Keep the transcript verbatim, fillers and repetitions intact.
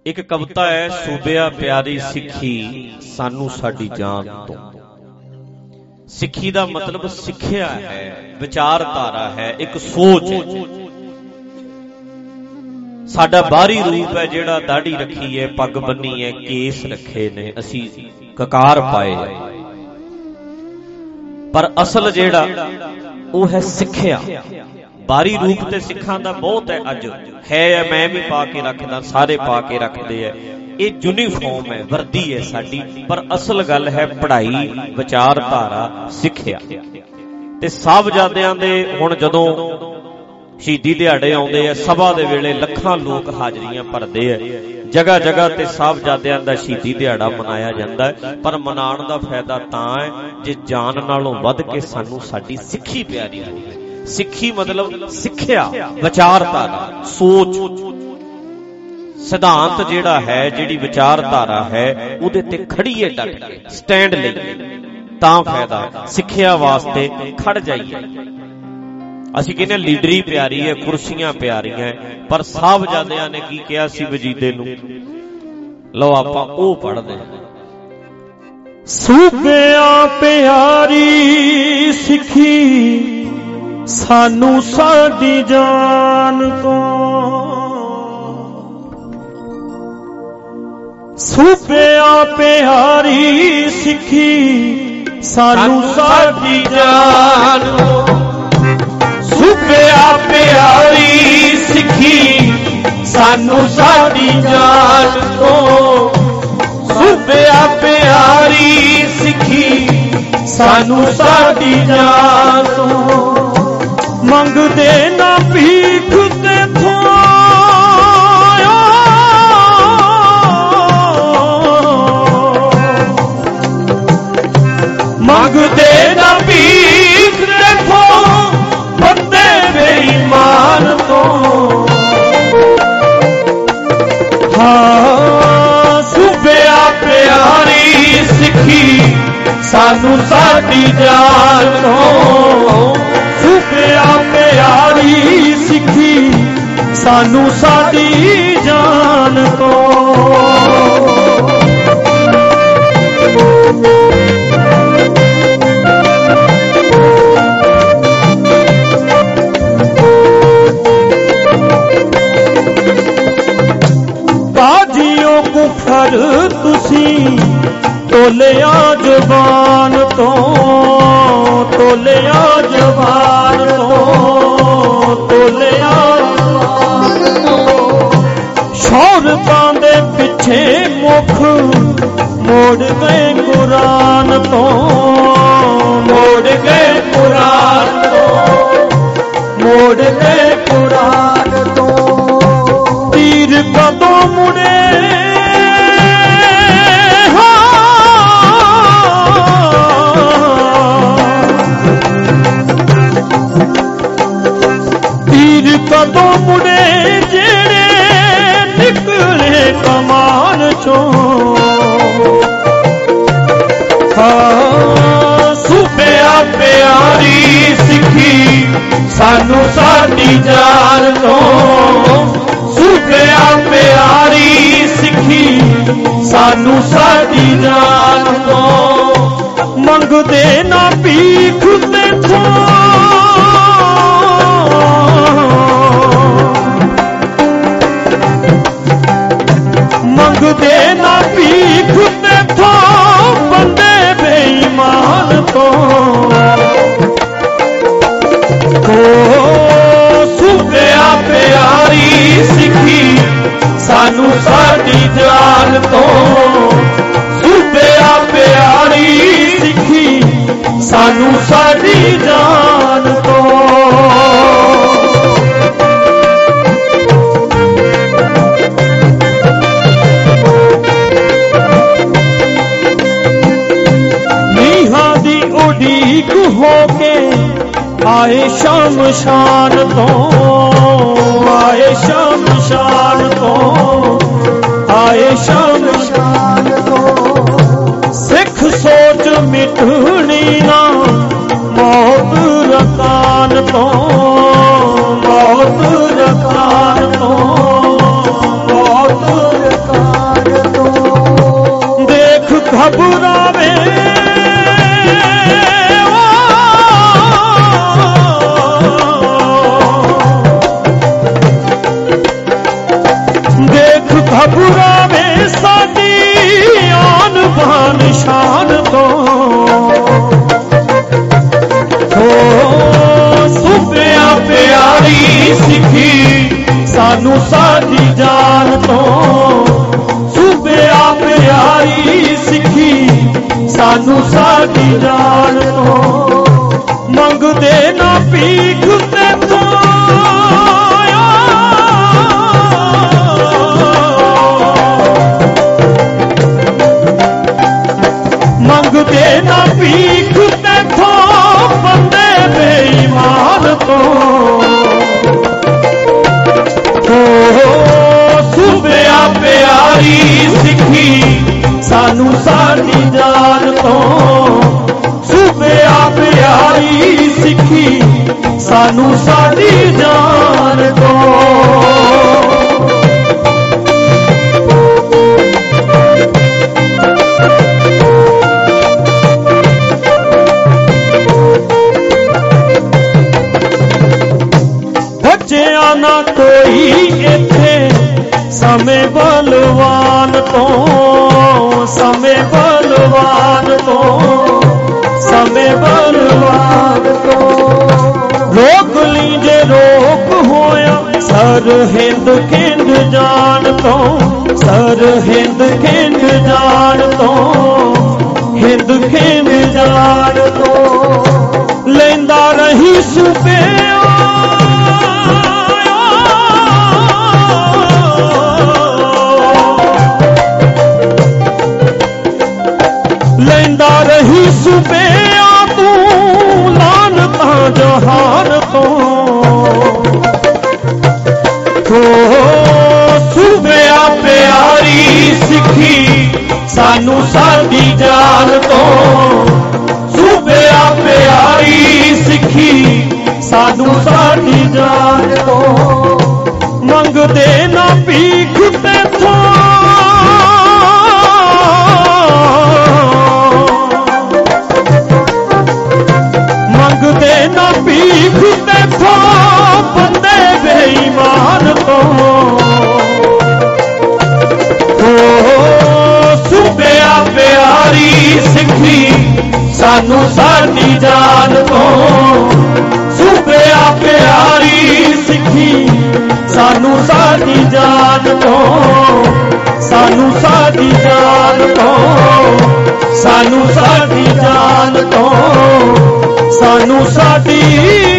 एक कविता है, सूबिया प्यारी सिक्खी सानू साडी जान तो। सिक्खी दा मतलब सिक्ख्या है, विचारधारा है, एक सोच है। साडा बाहरी रूप है जिहड़ा दाढ़ी रखी है, पग बन्नी है, केस रखे ने, असी ककार पाए, पर असल जिहड़ा वो है सिक्ख्या। बाहरी रूप ते सिखां दा बहुत है, अज है मैं भी पा के रखदा, सारे पा के रखदे है, ये यूनीफॉर्म है, वर्दी है साडी, पर असल गल है पढ़ाई, विचारधारा, सिक्ख्या। ते साहबजादियां दे हुण जदों शहीदी दिहाड़े आउंदे आ, सभा दे वेले लखां लोक हाजरियां भरदे आ, जगह जगह ते साहबजादियां दा शहीदी दिहाड़ा मनाया जांदा है, पर मनाउण दा फायदा तां है जे जान नालों वध के सानू साडी सिੱਖੀ प्यारी होवे। सिੱਖੀ मतलब सिੱਖਿਆ, विचारधारा, सोच, सिद्धांत जिहड़ा है, जिहड़ी विचारधारा है, उहदे ते खड़ीए डट के स्टैंड लईए तां फायदा। सिੱਖਿਆ वास्ते खड़ जाइए। असीं कहने लीडरी प्यारी है, कुर्सियां प्यारियां है, पर साहबजादियां ने की कहा सी वजीदे नूं, लो आपां ओह पढ़दे हां। सूबिया प्यारी सिੱਖੀ सानू साडी जान तो। सूबिया प्यारी सिੱਖੀ सानू साडी जान तो। सूबिया प्यारी सिੱਖੀ सानू साडी जान तो। सूबिया प्यारी सिੱਖੀ सानू साडी जान तो। मंगदे ना भीख ते थों, मंगदे ना भीख ते थों, बंदे बेईमान तो। हाँ सूबिया प्यारी सिੱਖੀ सानू साडी जान तो। सूबिया प्यारी सिੱਖੀ सानू साडी जान तो। बाजियों कुफर तुसी तोलिया जबान तो। तोलिया जबान तो, तोलिया जबान तो। शौहरतां दे पिछे मुख मोड़ गए कुरान तो। मोड़ गए कुरान तो, मोड़ गए कुरान तो। तीर कदों मुड़े कदों मुड़े जेड़े निकले कमान चो। हाँ सूबिया प्यारी सिੱਖੀ सानू साडी जान तो। सूबिया प्यारी सिੱਖੀ सानू साडी जान तो। मंगदे ना भीख ते थों, मंगदे ना भीख ते थों, बंदे बेईमान तो। सूबिया प्यारी सिੱਖੀ सानू साडी जान तो। सूबिया प्यारी सिੱਖੀ सानू साडी जान तो। उड़ीक होके आए शमशान तो। आए शमशान तो, आए शमशान तो। सिख सोच मिटनी ना मौत रकान तो। मौत रकान तो, मौत रकान ਘਬਰਾਵੇ ਦੇਖ ਘਬਰਾਵੇ ਸਾਡੀ ਆਨ ਬਾਨ ਸ਼ਾਨ ਤੋਂ ਹੋ ਸੁਭਿਆ ਪਿਆਰੀ ਸਿੱਖੀ ਸਾਨੂੰ ਸਾਡੀ ਜਾਨ ਤੋਂ ਸੁਭਿਆ ਪਿਆਰੀ ਸਿੱਖੀ ਸਾਨੂੰ ਸਾਡੀ ਜਾਨ ਤੋਂ ਮੰਗਦੇ ਨਾ ਭੀਖ ਤੇਥੋਂ ਮੰਗਦੇ ਨਾ ਭੀਖ ਤੇਥੋਂ ਬੰਦੇ ਬੇਈਮਾਨ ਤੋਂ ਸੁਭਿਆ ਪਿਆਰੀ ਸਿੱਖੀ ਸਾਨੂੰ ਸਾਡੀ ਜਾਨ ਤੋਂ ਸੁਭਿਆ ਪਿਆਰੀ ਸਿੱਖੀ ਸਾਨੂੰ ਸਾਡੀ ਜਾਨ ਤੋਂ ਬਚਿਆ ਨਾ ਕੋਈ ਇੱਥੇ ਸਮੇਂ ਬਲਵਾਨ ਤੋਂ ਸਮੇਂ ਬਲਵਾਨ ਤੋਂ ਸਮੇਂ ਬਲਵਾਨ ਤੋਂ ਰੋਕ ਲਈ ਜੇ ਰੋਕ ਹੋਇਆ ਸਰ ਹਿੰਦ ਖਿੰਦ ਜਾਣ ਤੋਂ ਸਰ ਹਿੰਦ ਖਿੰਦ ਜਾਣ ਤੋਂ ਹਿੰਦ ਖਿੰਦ ਜਾਣ ਤੋਂ ਲੈਂਦਾ ਰਹੀ ਸੁਪਿਆ ਲੈਂਦਾ ਰਹੀ ਸੁਪਿਆ ਤੂੰ ਲਾਨਤਾਂ ਜਹਾਨ ਤੋਂ ਹੋ ਸੁਭਿਆ ਪਿਆਰੀ ਸਿੱਖੀ ਸਾਨੂੰ ਸਾਡੀ ਜਾਨ ਤੋਂ ਸੁਭਿਆ ਪਿਆਰੀ ਸਿੱਖੀ ਸਾਨੂੰ ਸਾਡੀ ਜਾਨ ਤੋਂ ਮੰਗਦੇ ਨਾ ਭੀਖ ਤੇਥੋਂ ਮੰਗਦੇ ਨਾ ਭੀਖ ਤੇਥੋਂ ਬੰਦੇ ਬੇਈਮਾਨ ਤੋਂ ਸੁਭਿਆ ਪਿਆਰੀ ਸਿੱਖੀ ਸਾਨੂੰ ਸਾਡੀ ਜਾਨ ਤੋਂ ਸੁਭਿਆ ਪਿਆਰੀ ਸਿੱਖੀ ਸਾਨੂੰ ਸਾਡੀ ਜਾਨ ਤੋਂ ਸਾਨੂੰ ਸਾਡੀ ਜਾਨ ਤੋਂ ਸਾਨੂੰ ਸਾਡੀ ਜਾਨ ਤੋਂ ਸਾਨੂੰ ਸਾਡੀ